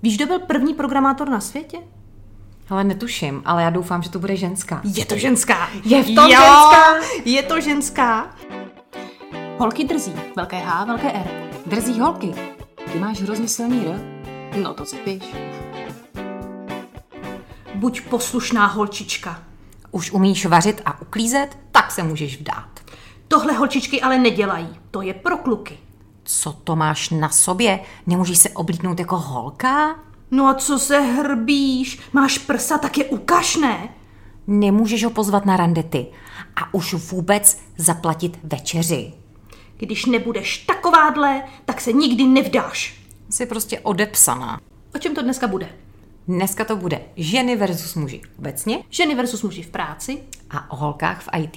Víš, kdo byl první programátor na světě? Ale netuším, ale já doufám, že to bude ženská. Je to ženská. Je v tom ženská. Je to ženská. Holky drzí. Velké H, velké R. Drzí holky. Ty máš hrozně silný R. No to si píš. Buď poslušná holčička. Už umíš vařit a uklízet, tak se můžeš vdát. Tohle holčičky ale nedělají. To je pro kluky. Co to máš na sobě? Nemůžeš se oblíknout jako holka? No a co se hrbíš? Máš prsa, tak je ukaž, ne? Nemůžeš ho pozvat na randety a už vůbec zaplatit večeři. Když nebudeš takovádle, tak se nikdy nevdáš. Jsi prostě odepsaná. O čem to dneska bude? Dneska to bude ženy versus muži obecně. Ženy versus muži v práci. A o holkách v IT.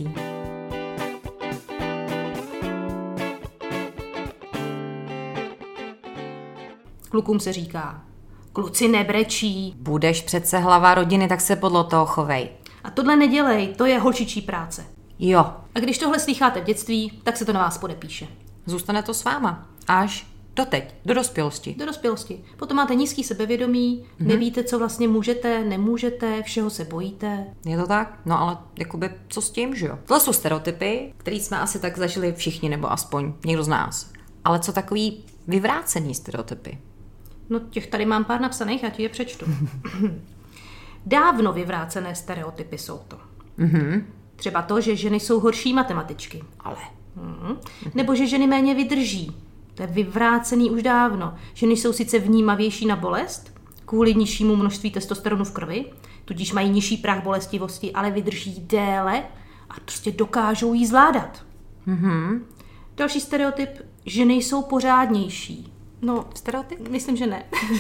Klukům se říká, kluci nebrečí. Budeš přece hlava rodiny, tak se podle toho chovej. A tohle nedělej, to je holčičí práce. Jo. A když tohle slýcháte v dětství, tak se to na vás podepíše. Zůstane to s váma. Až doteď, do dospělosti. Do dospělosti. Potom máte nízký sebevědomí, nevíte, co vlastně můžete, nemůžete, všeho se bojíte. Je to tak? No ale jakoby co s tím, že jo? Tohle jsou stereotypy, které jsme asi tak zažili všichni, nebo aspoň někdo z nás. Ale co takový vyvrácený stereotypy? No těch tady mám pár napsaných, já ti je přečtu. Dávno vyvrácené stereotypy jsou to. Třeba to, že ženy jsou horší matematičky. Ale. Nebo že ženy méně vydrží. To je vyvrácený už dávno. Ženy jsou sice vnímavější na bolest, kvůli nižšímu množství testosteronu v krvi, tudíž mají nižší práh bolestivosti, ale vydrží déle a prostě dokážou jí zvládat. Další stereotyp, ženy jsou pořádnější. No, Stereotyp? myslím, že ne.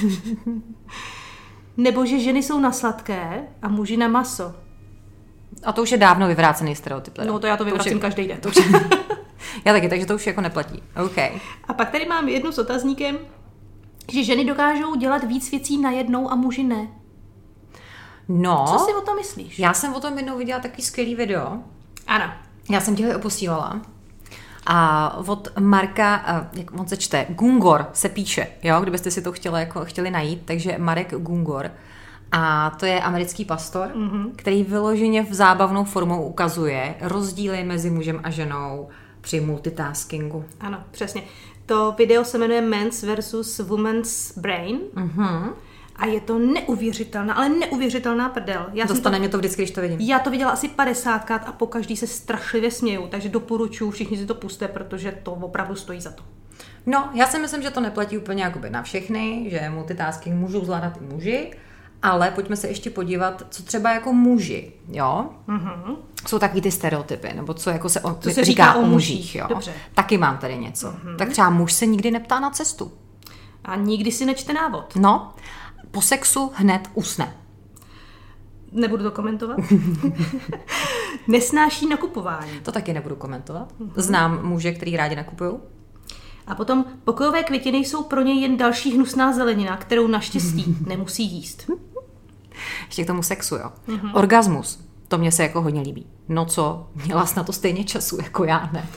Nebo že ženy jsou na sladké a muži na maso. A to už je dávno vyvrácený stereotyp. No to já to vyvracím každý den. Já taky, takže to už jako neplatí. OK. A pak tady mám jednu s otazníkem, že ženy dokážou dělat víc věcí najednou a muži ne. No. Co si o tom myslíš? Já jsem o tom jednou viděla takový skvělý video. Ano. Já jsem těhle oposílala. A od Marka, jak on se čte, Gungor se píše, jo, kdybyste si to chtěli najít, takže Marek Gungor. A to je americký pastor, který vyloženě v zábavnou formou ukazuje rozdíly mezi mužem a ženou při multitaskingu. Ano, přesně. To video se jmenuje Men's versus Woman's Brain. A je to neuvěřitelná, ale neuvěřitelná prdel. Dostane mě to vždycky, když to vidím. Já to viděla asi 50krát a pokaždý se strašlivě směju, takže doporučuji, všichni si to puste, protože to opravdu stojí za to. No, já si myslím, že to neplatí úplně jakoby na všechny, že multitasking můžou zvládat i muži, ale pojďme se ještě podívat, co třeba jako muži, jo? Jsou takový ty stereotypy, nebo co jako se říká o mužích, jo? Dobře. Taky mám tady něco. Tak třeba muž se nikdy neptá na cestu. A nikdy si nečte návod. No, po sexu hned usne. Nebudu to komentovat. Nesnáší nakupování. To taky nebudu komentovat. Znám muže, který rádi nakupují. A potom pokojové květiny jsou pro něj jen další hnusná zelenina, kterou naštěstí nemusí jíst. Ještě k tomu sexu, jo. Orgasmus. To mně se jako hodně líbí. No co, měla jsi na to stejně času jako já, ne?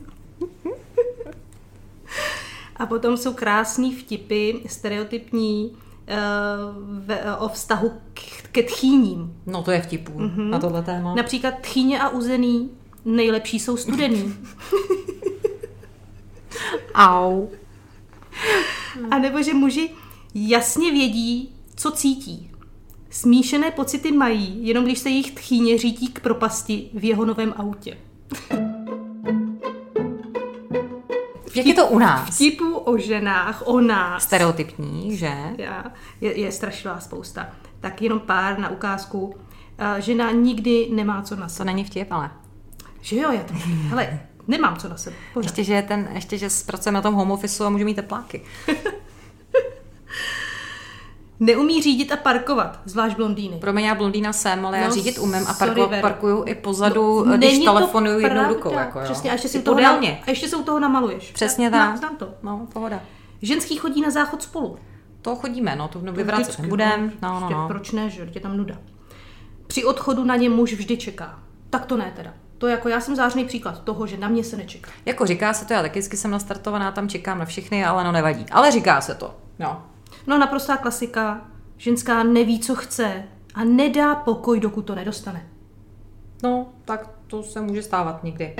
A potom jsou krásný vtipy, stereotypní, o vztahu ke tchýním. No to je vtipů na tohle téma. Například tchýně a uzený nejlepší jsou studený. Au. A nebo že muži jasně vědí, co cítí. Smíšené pocity mají, jenom když se jejich tchýně řítí k propasti v jeho novém autě. Jak je to u nás? Vtipů o ženách, o nás. Stereotypní, že? Je strašná spousta. Tak jenom pár na ukázku. Žena nikdy nemá co na To sebe. není vtip, ale. Že jo, já to... Hele, nemám co na sebe. Pořád. Ještě, že pracujeme na tom home officeu a můžu mít tepláky. Neumí řídit a parkovat, zvlášť blondýny. Promiň, já blondýna jsem, ale já No, řídit umím a sorry, parkuju i pozadu, No, když není to telefonuju jednou pravda. rukou. Jako, jo. Přesně, a ještě si I u toho podélně. a ještě se u toho namaluješ. Přesně tak. Znám to. No, pohoda. Ženský chodí na záchod spolu. To chodíme, no, to vyvracet nebudem. No. Proč ne, že je tam nuda. Při odchodu na ně muž vždy čeká. Tak to ne teda. To jako já jsem zářný příklad toho, že na mě se nečeká. Jako říká se to, já taky jsem nastartovaná, tam čekám na všechny, ale no nevadí. Ale říká se to, no. No naprostá klasika. Ženská neví, co chce a nedá pokoj, dokud to nedostane. No, tak to se může stávat někdy.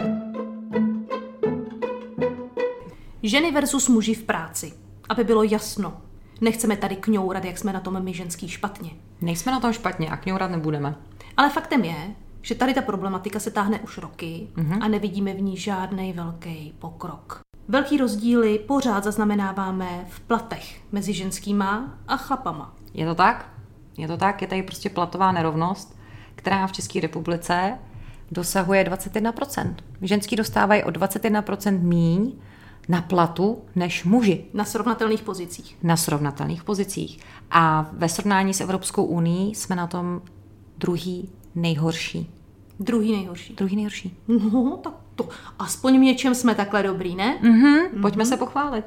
Ženy versus muži v práci. Aby bylo jasno. Nechceme tady kňourat, jak jsme na tom my ženský špatně. Nejsme na tom špatně a kňourat nebudeme. Ale faktem je, že tady ta problematika se táhne už roky a nevidíme v ní žádný velký pokrok. Velký rozdíly pořád zaznamenáváme v platech mezi ženskýma a chlapama. Je to tak? Je to tak, je tady prostě platová nerovnost, která v České republice dosahuje 21%. Ženský dostávají o 21% míň na platu než muži. Na srovnatelných pozicích. Na srovnatelných pozicích. A ve srovnání s Evropskou unií jsme na tom druhý nejhorší. Druhý nejhorší. Druhý nejhorší. No, tak to aspoň v něčem jsme takhle dobrý, ne? Pojďme se pochválit.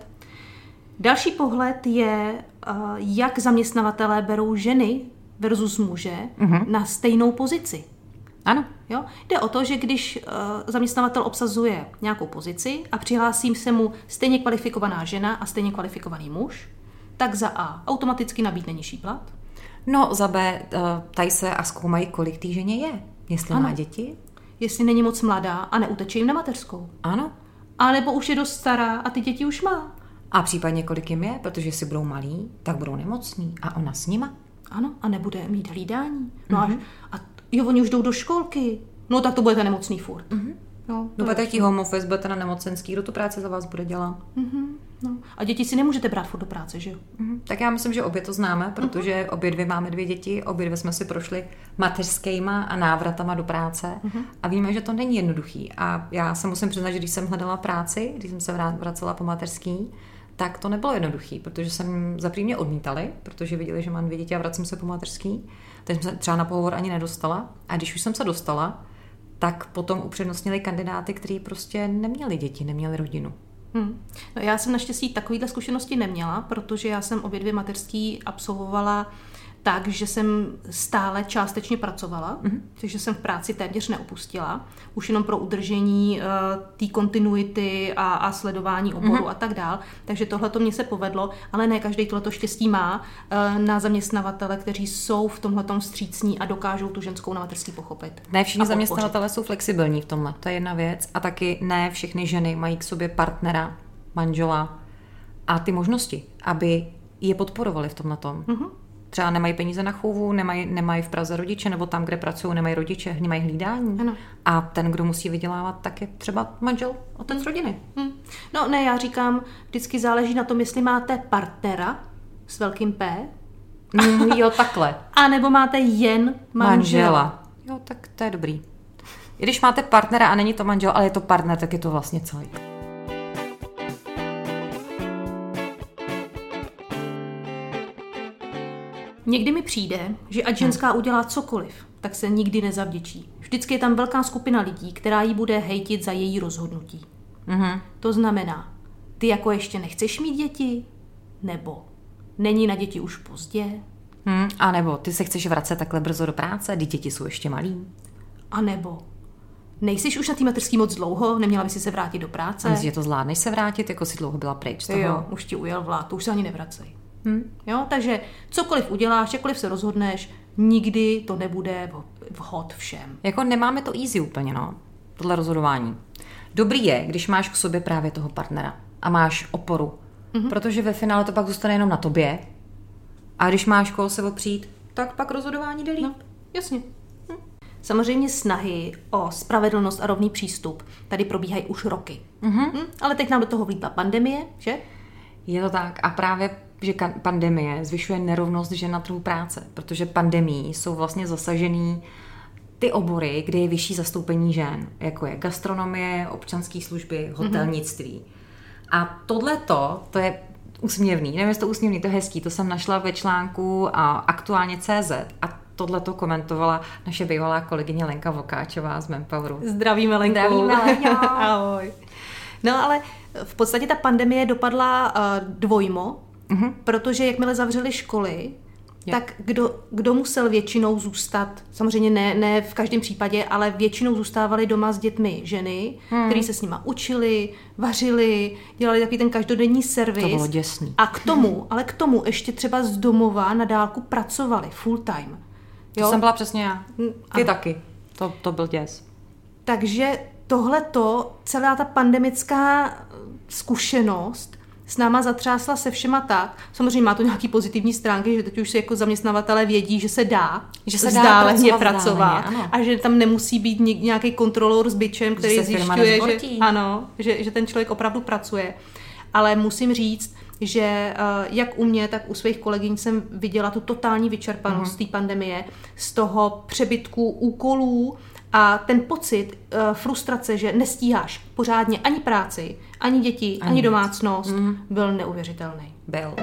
Další pohled je, jak zaměstnavatelé berou ženy versus muže na stejnou pozici. Ano. Jo? Jde o to, že když zaměstnavatel obsazuje nějakou pozici a přihlásí se mu stejně kvalifikovaná žena a stejně kvalifikovaný muž, tak za A automaticky nabídne nižší plat. No za B tady se a zkoumají, kolik té ženě je. Jestli má děti. Jestli není moc mladá a neuteče jim na mateřskou. Ano. A nebo už je dost stará a ty děti už má. A případně kolik jim je, protože jestli budou malí, tak budou nemocní. A ona s nima. Ano, a nebude mít hlídání. No a jo, oni už jdou do školky. No tak to budete nemocný furt. No, budete tí home office, budete na nemocenský, kdo tu práci za vás bude dělat. No. A děti si nemůžete brát furt do práce, že jo? Tak já myslím, že obě to známe, protože obě dvě máme 2 děti, obě dvě jsme si prošli mateřskýma a návratama do práce a víme, že to není jednoduchý. A já se musím přiznat, že když jsem hledala práci, když jsem se vracela po mateřský, tak to nebylo jednoduchý, protože jsem mě odmítali, protože viděli, že mám 2 děti a vracím se po mateřský, takže jsem se třeba na pohovor ani nedostala. A když už jsem se dostala, tak potom upřednostnili kandidáty, kteří prostě neměli děti, neměli rodinu. No, já jsem naštěstí takovýhle zkušenosti neměla, protože já jsem obě 2 mateřský absolvovala tak, že jsem stále částečně pracovala, takže jsem v práci téměř neopustila, už jenom pro udržení té kontinuity a sledování oboru a tak dál. Takže tohleto mě se povedlo, ale ne každý tohleto štěstí má na zaměstnavatele, kteří jsou v tomhletom vstřícní a dokážou tu ženskou na mateřský pochopit. Ne všichni zaměstnavatele jsou flexibilní v tomhle, to je jedna věc. A taky ne všechny ženy mají k sobě partnera, manžela a ty možnosti, aby je podporovali v tomhletom. Třeba nemají peníze na chůvu, nemají v Praze rodiče, nebo tam, kde pracují, nemají rodiče, nemají hlídání. Ano. A ten, kdo musí vydělávat, tak je třeba manžel, otec rodiny. No ne, já říkám, vždycky záleží na tom, jestli máte partnera s velkým P. Jo, takhle. A nebo máte jen manžela. Jo, tak to je dobrý. I když máte partnera a není to manžel, ale je to partner, tak je to vlastně celý. Někdy mi přijde, že ať ženská udělá cokoliv, tak se nikdy nezavděčí. Vždycky je tam velká skupina lidí, která jí bude hejtit za její rozhodnutí. To znamená, ty jako ještě nechceš mít děti? Nebo není na děti už pozdě? A nebo ty se chceš vracet takhle brzo do práce, ty děti jsou ještě malý? A nebo nejsiš už na té mateřský moc dlouho, neměla by si se vrátit do práce? Myslíš, že to zvládneš se vrátit, jako si dlouho byla pryč z toho? Jo, už ti ujel vlád, to už se ani nevracej. Jo, takže cokoliv uděláš, jakkoliv se rozhodneš, nikdy to nebude vhod všem. Jako nemáme to easy úplně, no, tohle rozhodování. Dobrý je, když máš k sobě právě toho partnera a máš oporu, protože ve finále to pak zůstane jenom na tobě a když máš koho se opřít, tak pak rozhodování jde líp. No, jasně. Samozřejmě snahy o spravedlnost a rovný přístup tady probíhají už roky. Ale teď nám do toho vlítla pandemie, že? Je to tak a právě že pandemie zvyšuje nerovnost žen na trhu práce, protože pandemií jsou vlastně zasažený ty obory, kde je vyšší zastoupení žen, jako je gastronomie, občanské služby, hotelnictví. A tohleto, to je úsměvný, nevím, jestli to úsměvný, to je hezký, to jsem našla ve článku aktuálně CZ a tohleto komentovala naše bývalá kolegyně Lenka Vokáčová z Manpoweru. Zdravíme, Lenko. Zdravíme, Lenko. Ahoj. No ale v podstatě ta pandemie dopadla dvojmo, protože jakmile zavřely školy, tak kdo musel většinou zůstat, samozřejmě ne v každém případě, ale většinou zůstávaly doma s dětmi ženy, který se s nima učili, vařili, dělali takový ten každodenní servis. To bylo děsný. A k tomu ještě třeba z domova na dálku pracovali full time. Jo? To jsem byla přesně já. Ty taky. To byl děs. Takže tohleto, celá ta pandemická zkušenost s náma zatřásla se všema tak. Samozřejmě má to nějaký pozitivní stránky, že teď už si jako zaměstnavatelé vědí, že se dá vzdáleně pracovat a že tam nemusí být nějaký kontrolor s bičem, který zjišťuje, že ten člověk opravdu pracuje. Ale musím říct, že jak u mě, tak u svých kolegyň jsem viděla tu totální vyčerpanost té pandemie z toho přebytku úkolů a ten pocit frustrace, že nestíháš pořádně ani práci, ani děti, ani domácnost, byl neuvěřitelný. Byl.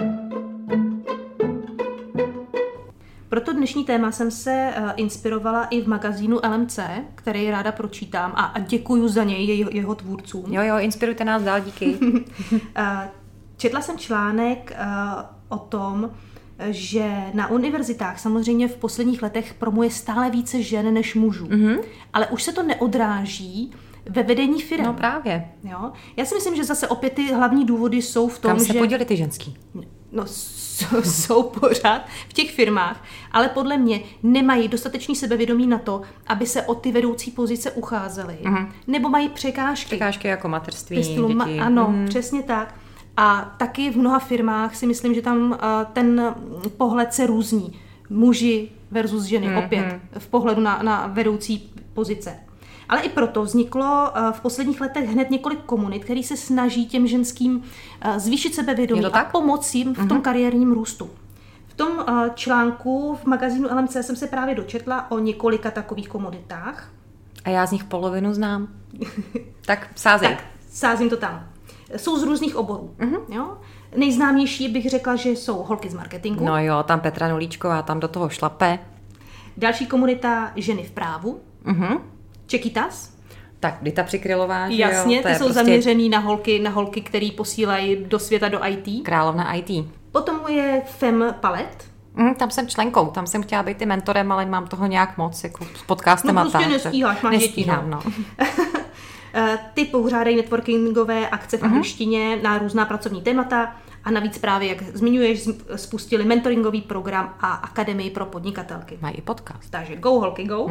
Proto dnešní téma jsem se inspirovala i v magazínu LMC, který ráda pročítám a děkuju za něj jeho tvůrcům. Jo, inspirujte nás dál, díky. Četla jsem článek o tom, že na univerzitách samozřejmě v posledních letech promuje stále více žen než mužů. Ale už se to neodráží ve vedení firem. No právě. Jo? Já si myslím, že zase opět ty hlavní důvody jsou v tom, Kam se že... poděli ty ženský? No, jsou pořád v těch firmách, ale podle mě nemají dostatečný sebevědomí na to, aby se o ty vedoucí pozice ucházely. Nebo mají překážky. Překážky jako mateřství, děti. Ano, přesně tak. A taky v mnoha firmách si myslím, že tam ten pohled se různí. Muži versus ženy, opět v pohledu na vedoucí pozice. Ale i proto vzniklo v posledních letech hned několik komunit, který se snaží těm ženským zvýšit sebevědomí a pomoct jim v tom kariérním růstu. V tom článku v magazínu LMC jsem se právě dočetla o několika takových komunitách. A já z nich polovinu znám. Tak sázej. Tak, sázím to tam. Jsou z různých oborů. Jo? Nejznámější bych řekla, že jsou holky z marketingu. No jo, tam Petra Nulíčková, tam do toho šlape. Další komunita ženy v právu. Čekitas. Tak, Dita Přikrylová, že jasně, jo? ty jsou prostě zaměřený na holky, který posílají do světa do IT. Královna IT. Potom je Fem Palet. Tam jsem členkou, tam jsem chtěla být i mentorem, ale mám toho nějak moc, jako s podcastem a tak. No prostě nestíháš, máš děti. No. Ty pořádají networkingové akce v angličtině na různá pracovní témata a navíc právě, jak zmiňuješ, spustili mentoringový program a akademii pro podnikatelky. Mají i podcast. Takže go holky, go.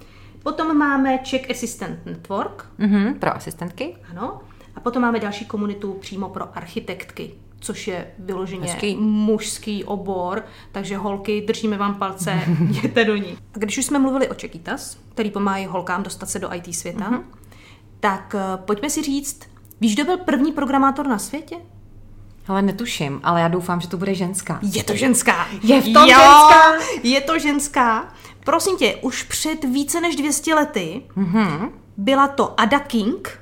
Potom máme Czech Assistant Network. Pro asistentky. Ano. A potom máme další komunitu přímo pro architektky, což je vyloženě mužský obor, takže holky, držíme vám palce, jděte do ní. A když už jsme mluvili o Čekitas, který pomáhají holkám dostat se do IT světa, tak pojďme si říct, víš, kdo byl první programátor na světě? Ale netuším, ale já doufám, že to bude ženská. Je to ženská. Je v tom ženská. Je to ženská. Prosím tě, už před více než 200 lety byla to Ada King,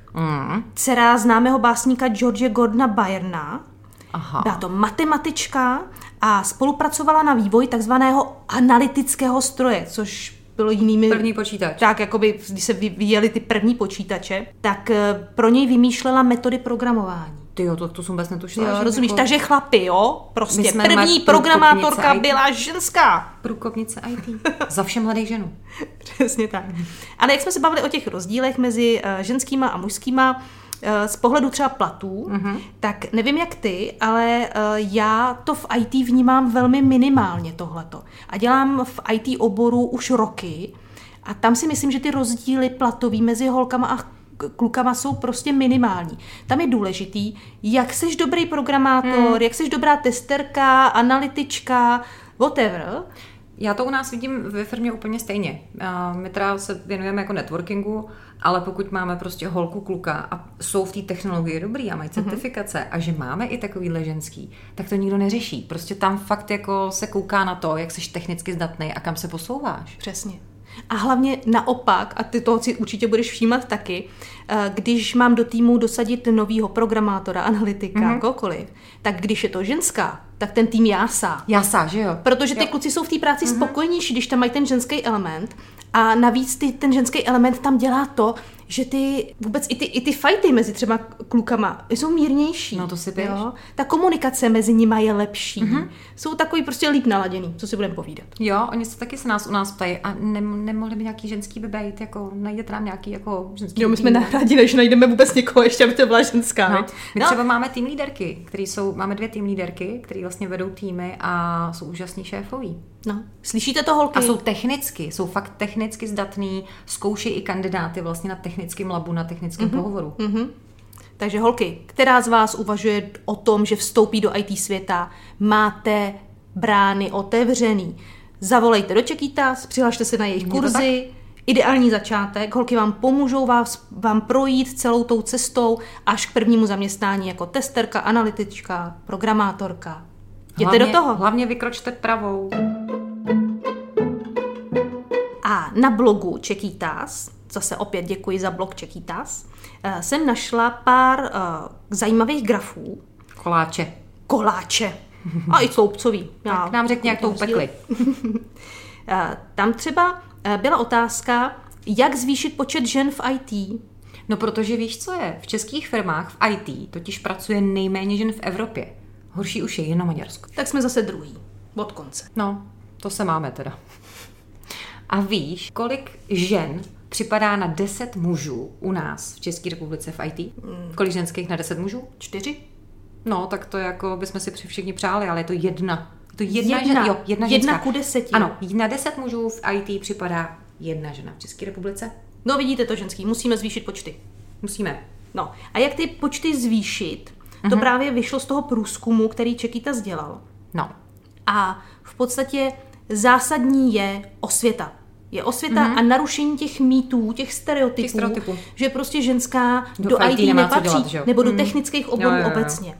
dcera známého básníka George Gordona Byrna. Byla to matematička a spolupracovala na vývoji takzvaného analytického stroje, což bylo jinými... První počítač. Tak, jakoby, když se vyvíjely ty první počítače, tak pro něj vymýšlela metody programování. Tyjo, to jsem vůbec netušila. Jo, rozumíš, takže chlapi, jo? Prostě první programátorka byla ženská. Průkopnice IT. Za vše mladých ženů. Přesně tak. Ale jak jsme se bavili o těch rozdílech mezi ženskýma a mužskýma, z pohledu třeba platů, tak nevím jak ty, ale já to v IT vnímám velmi minimálně tohleto. A dělám v IT oboru už roky a tam si myslím, že ty rozdíly platový mezi holkama a klukama jsou prostě minimální. Tam je důležitý, jak seš dobrý programátor, jak seš dobrá testerka, analytička, whatever. Já to u nás vidím ve firmě úplně stejně. My teda se věnujeme jako networkingu, ale pokud máme prostě holku, kluka a jsou v té technologii dobrý a mají certifikace a že máme i takovýhle ženský, tak to nikdo neřeší. Prostě tam fakt jako se kouká na to, jak seš technicky zdatnej a kam se posouváš. Přesně. A hlavně naopak, a ty toho si určitě budeš všímat taky, když mám do týmu dosadit novýho programátora, analytika, kohokoliv, tak když je to ženská, tak ten tým jásá. Jásá, že jo? Protože ty kluci jsou v té práci spokojenější, když tam mají ten ženský element. A navíc ten ženský element tam dělá to, že ty vůbec i ty fighty mezi třeba klukama jsou mírnější. No to si běž. Ta komunikace mezi nima je lepší. Jsou takový prostě líp naladěný, co si budeme povídat. Jo, oni se taky u nás ptají a nemohli by nějaký ženský bejt, jako najděte nám nějaký jako ženský. Jo, my jsme nahradili, že najdeme vůbec někoho ještě, aby to byla ženská. No. My třeba máme tým líderky, máme 2 tým líderky, který vlastně vedou týmy a jsou úžasní šéfoví. No, slyšíte to, holky? A jsou fakt technicky zdatný, zkouší i kandidáty vlastně na technickém labu, na technickém pohovoru. Takže holky, která z vás uvažuje o tom, že vstoupí do IT světa, máte brány otevřený. Zavolejte do Čekýtas, přihlašte se na jejich kurzy. Ideální začátek. Holky vám pomůžou vám projít celou tou cestou až k prvnímu zaměstnání jako testerka, analytička, programátorka. Jděte do toho. Hlavně vykročte pravou. A na blogu Čekýtas, zase opět děkuji za blog Čekýtas, jsem našla pár zajímavých grafů. Koláče. A i sloupcový. Tak nám řekni, jak to upekli. Tam třeba byla otázka, jak zvýšit počet žen v IT. No protože víš, co je? V českých firmách v IT totiž pracuje nejméně žen v Evropě. Horší už je jen na Maďarsku. Tak jsme zase druhý. Od konce. No, to se máme teda. A víš, kolik žen připadá na 10 mužů u nás v České republice v IT? Kolik ženských na 10 mužů? 4? No, tak to jako bychom si všichni přáli, ale je to jedna. Je to jedna žena. Jo, jedna ženská. 1 ku 10. Ano, na 10 mužů v IT připadá 1 žena v České republice. No vidíte to, ženský, musíme zvýšit počty. Musíme. No, a jak ty počty zvýšit? To právě vyšlo z toho průzkumu, který Čekýtas dělal. No. A v podstatě zásadní je osvěta. Je osvěta a narušení těch mýtů, těch stereotypů, že prostě ženská do IT nepatří, dělat, nebo do technických oborů obecně.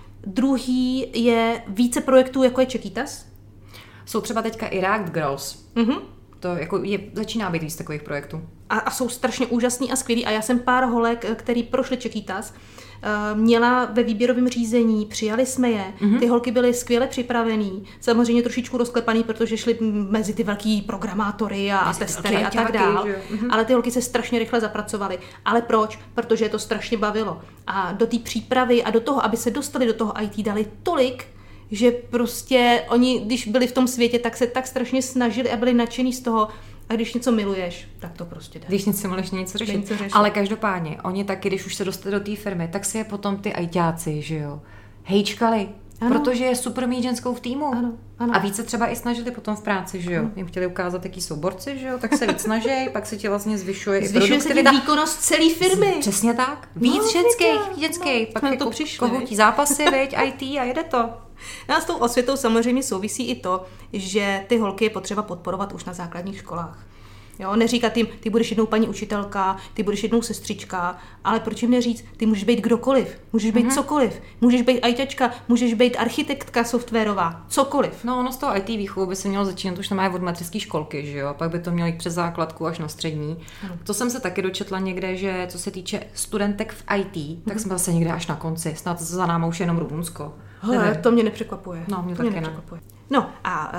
Druhý je více projektů, jako je Čekýtas. Jsou třeba teďka i React Girls. To jako začíná být víc takových projektů. A jsou strašně úžasný a skvělý. A já jsem pár holek, který prošly Čekýtas, měla ve výběrovém řízení, přijali jsme je, ty holky byly skvěle připravený, samozřejmě trošičku rozklepaný, protože šly mezi ty velký programátory a testery a tak dál, ale ty holky se strašně rychle zapracovaly. Ale proč? Protože je to strašně bavilo. A do té přípravy a do toho, aby se dostali do toho IT, dali tolik, že prostě oni, když byli v tom světě, tak se tak strašně snažili a byli nadšení z toho. A když něco miluješ, tak to prostě jde. Když něco miluješ, něco řešit. Ale každopádně, oni taky, když už se dostali do té firmy, tak si je potom ty ajťáci, že jo, hejčkali. Ano. Protože je super mít ženskou v týmu. Ano. A víc se třeba i snažili potom v práci, že jo. Jim chtěli ukázat, jaký jsou borci, že jo, tak se víc snaží, pak se ti vlastně zvyšuje i produktivita. Se výkonnost celé firmy. Přesně tak. Víc ženských. Pak jako kohoutí zápasy, veď, IT a jede to. A s tou osvětou samozřejmě souvisí i to, že ty holky je potřeba podporovat už na základních školách. Jo, neříkat jim, ty budeš jednou paní učitelka, ty budeš jednou sestřička, ale proč jim neříct, ty můžeš být kdokoliv, můžeš být cokoliv, můžeš být ajťačka, můžeš být architektka softwarová, cokoliv. No, ono z toho IT výchovu by se mělo začínat už od mateřské školky, že jo, pak by to mělo jít přes základku až na střední. To jsem se taky dočetla někde, že co se týče studentek v IT, tak jsme zase někde až na konci, snad za náma už jenom Rumunsko. To mě nepřekvapuje. No, mě taky nepřekvapuje. No a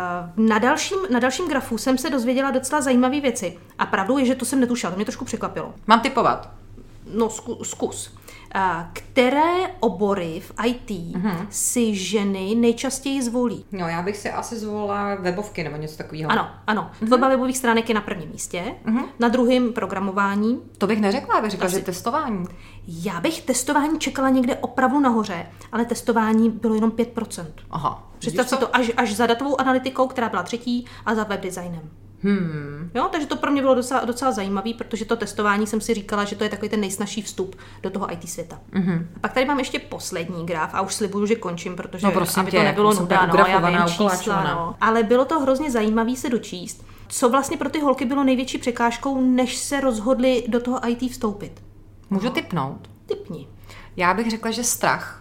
na dalším grafu jsem se dozvěděla docela zajímavé věci. A pravdou je, že to jsem netušila, to mě trošku překvapilo. Mám tipovat? No, zkus. Které obory v IT si ženy nejčastěji zvolí? No, já bych si asi zvolila webovky nebo něco takového. Ano. Tvorba webových stránek je na prvním místě, na druhém programování. To bych neřekla, já bych řekla, že testování. Já bych testování čekala někde opravdu nahoře, ale testování bylo jenom 5%. Aha. Představ si to až za datovou analytikou, která byla třetí, a za webdesignem. Jo, takže to pro mě bylo docela zajímavé, protože to testování jsem si říkala, že to je takový ten nejsnažší vstup do toho IT světa. A pak tady mám ještě poslední graf a už slibuju, že končím, protože aby to nebylo nuda, já vím čísla, ale bylo to hrozně zajímavé se dočíst, co vlastně pro ty holky bylo největší překážkou, než se rozhodly do toho IT vstoupit. Můžu tipnout? Tipni. Já bych řekla, že strach,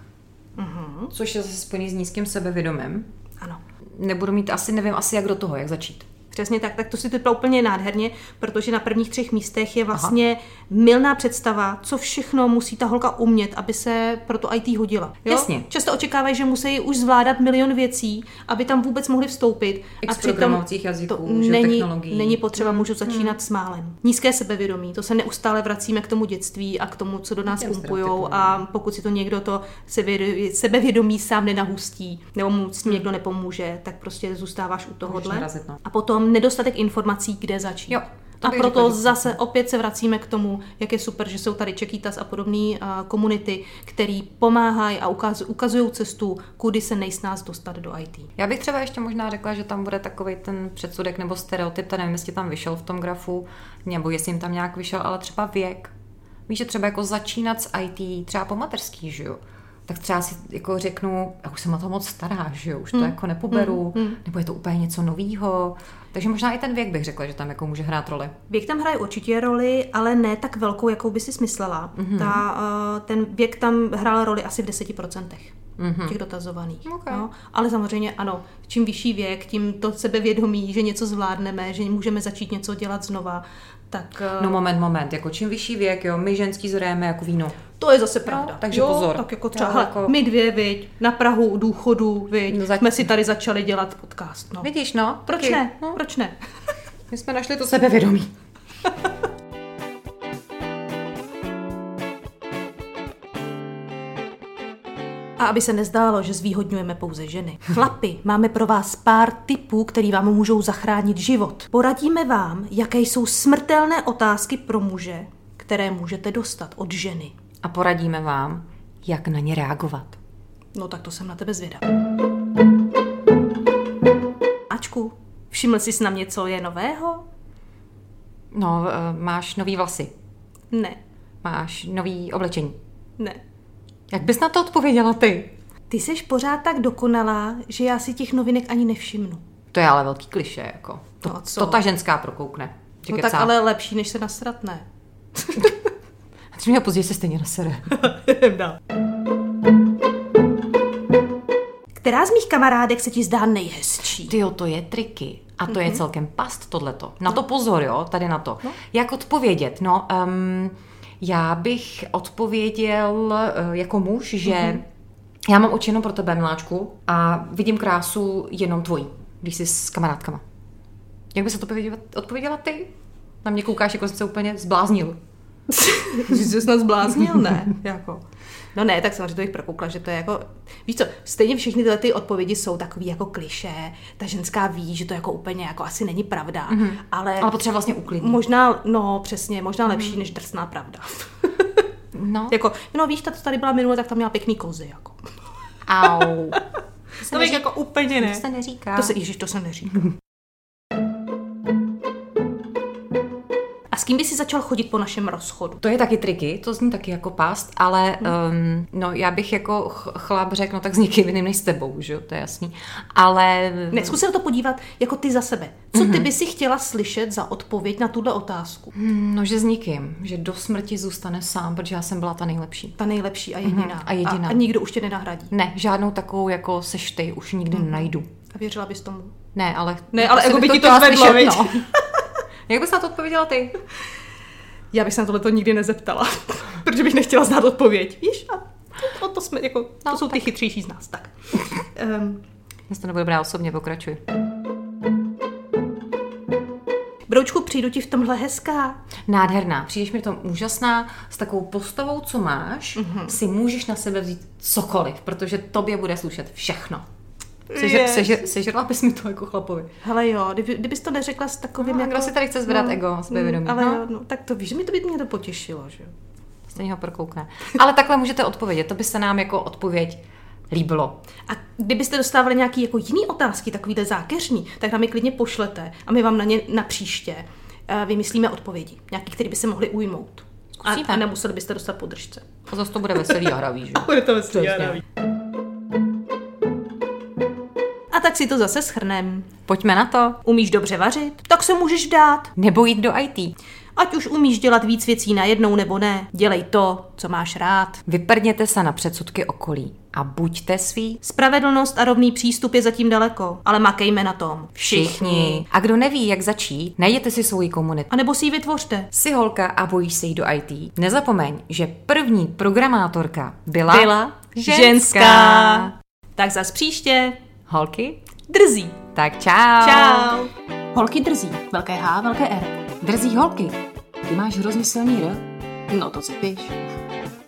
což je zase spojený s nízkým sebevědomím. Ano. Nebudu mít nevím jak do toho, jak začít. Přesně tak to si typla úplně nádherně, protože na prvních 3 místech je vlastně mylná představa, co všechno musí ta holka umět, aby se pro to IT hodila. Jo? Jasně. Často očekávají, že musí už zvládat milion věcí, aby tam vůbec mohli vstoupit. A přitom jazyků, není potřeba, můžu začínat s málem. Nízké sebevědomí, to se neustále vracíme k tomu dětství a k tomu, co do nás pumpujou, a pokud si to někdo to sebevědomí sám nenahustí, nebo mu s tím někdo nepomůže, tak prostě zůstáváš u tohohle. A potom nedostatek informací, kde začít. Jo, a proto zase opět se vracíme k tomu, jak je super, že jsou tady Čekýtas a podobné komunity, který pomáhají a ukazují cestu, kudy se nejsnáz dostat do IT. Já bych třeba ještě možná řekla, že tam bude takovej ten předsudek nebo stereotyp, nevím, jestli tam vyšel v tom grafu, nebo jestli jim tam nějak vyšel, ale třeba věk. Víš, že třeba jako začínat s IT, třeba po mateřský, že jo? Tak třeba si jako řeknu, já už jsem na to moc stará, že jo, už to jako nepoberu, nebo je to úplně něco novýho. Takže možná i ten věk bych řekla, že tam jako může hrát roli. Věk tam hraje určitě roli, ale ne tak velkou, jakou by si smyslela. Ten věk tam hrál roli asi v 10% těch dotazovaných. Okay. No? Ale samozřejmě ano, čím vyšší věk, tím to sebevědomí, že něco zvládneme, že můžeme začít něco dělat znova. Tak, no moment, jako čím vyšší věk, jo, my ženský zrajeme jako víno. To je zase pravda. No, takže pozor. Tak jako třeba jako... my 2, viď, na prahu důchodu, viď, jsme si tady začali dělat podcast. No. Vidíš, no. Proč ne? No. Proč ne? My jsme našli to sebevědomí. A aby se nezdálo, že zvýhodňujeme pouze ženy. Chlapi, máme pro vás pár tipů, který vám můžou zachránit život. Poradíme vám, jaké jsou smrtelné otázky pro muže, které můžete dostat od ženy. A poradíme vám, jak na ně reagovat. No tak to jsem na tebe zvědav. Ačku, všiml jsi na mě, co je nového? No, máš nový vlasy. Ne. Máš nový oblečení. Ne. Jak bys na to odpověděla ty? Ty seš pořád tak dokonalá, že já si těch novinek ani nevšimnu. To je ale velký klišé, jako. To ta ženská prokoukne. No tak ale lepší, než se nasrat, ne. A tři měl později se stejně nasere. Která z mých kamarádek se ti zdá nejhezčí? Tyjo, to je triky. A to je celkem past tohleto. Na to pozor, jo, tady na to. No. Jak odpovědět? No, já bych odpověděl jako muž, že já mám oči jenom pro tebe, miláčku, a vidím krásu jenom tvojí, když jsi s kamarádkama. Jak bys odpověděla ty? Na mě koukáš, jako jsi se úplně zbláznil. Že jsi snad zbláznil? Ne. Jako. No ne, tak samozřejmě to bych prokoukla, že to je jako... Víš co, stejně všechny tyhle ty odpovědi jsou takový jako klišé. Ta ženská ví, že to jako úplně jako asi není pravda. Ale potřeba vlastně uklidnit. Možná, no přesně, možná lepší než drsná pravda. No. Jako, no víš, ta, co tady byla minule, tak tam měla pěkný kozy, jako. Au. To bych jako úplně ne. To se neříká. To se neříká. A s kým by si začal chodit po našem rozchodu? To je taky triky, to zní taky jako past, ale no já bych jako chlap řekl, no tak s někým jiným než s tebou, že jo, to je jasný. Ale... Ne, zkus se na to podívat jako ty za sebe. Co ty by si chtěla slyšet za odpověď na tuhle otázku? No, že s nikým, že do smrti zůstane sám, protože já jsem byla ta nejlepší. Ta nejlepší a jediná. A nikdo už tě nenahradí. Ne, žádnou takovou jako seš ty, už nikdy nenajdu. A věřila bys tomu? Ne, ale ego by ti to zvedlo, viď? Jak bys na to odpověděla ty? Já bych se na tohleto nikdy nezeptala, protože bych nechtěla znát odpověď. Víš? A to jsme, jako, to jsou ty chytřejší z nás. Tak. Dnes to nebude brát osobně, pokračuj. Broučku, přijdu ti v tomhle hezká. Nádherná, přijdeš mi v tom úžasná, s takovou postavou, co máš, si můžeš na sebe vzít cokoliv, protože tobě bude slušet všechno. Sežrala bys mi to jako chlapovi. Hele jo, kdybys to neřekla s takovým jako... Kdo si tady chce zvedat ego, sebevědomí. Ale jo, no, tak to víš, že mi to by mě to potěšilo, že jo. Stejně ho prokoukne. Ale takhle můžete odpovědět, to by se nám jako odpověď líbilo. A kdybyste dostávali nějaký jako jiný otázky, takovýhle zákeřní, tak nám je klidně pošlete a my vám na ně na příště vymyslíme odpovědi. Nějaký, který by se mohli ujmout. A nemuseli byste dostat podržce. A zase to bude veselý a hravý, že? Bude to veselý a hravý. A tak si to zase shrnem. Pojďme na to. Umíš dobře vařit? Tak se můžeš dát. Nebo jít do IT. Ať už umíš dělat víc věcí najednou nebo ne, dělej to, co máš rád. Vyprdněte se na předsudky okolí a buďte svý. Spravedlnost a rovný přístup je zatím daleko, ale makejme na tom. Všichni. A kdo neví, jak začít, najděte si svoji komunitu. A nebo si ji vytvořte. Jsi holka a bojíš se jít do IT? Nezapomeň, že první programátorka byla ženská. Tak zas příště. Holky? Drzí. Tak čau. Čau. Holky drzí. Velké H, velké R. Drzí holky. Ty máš hrozně silný R. No to si píš.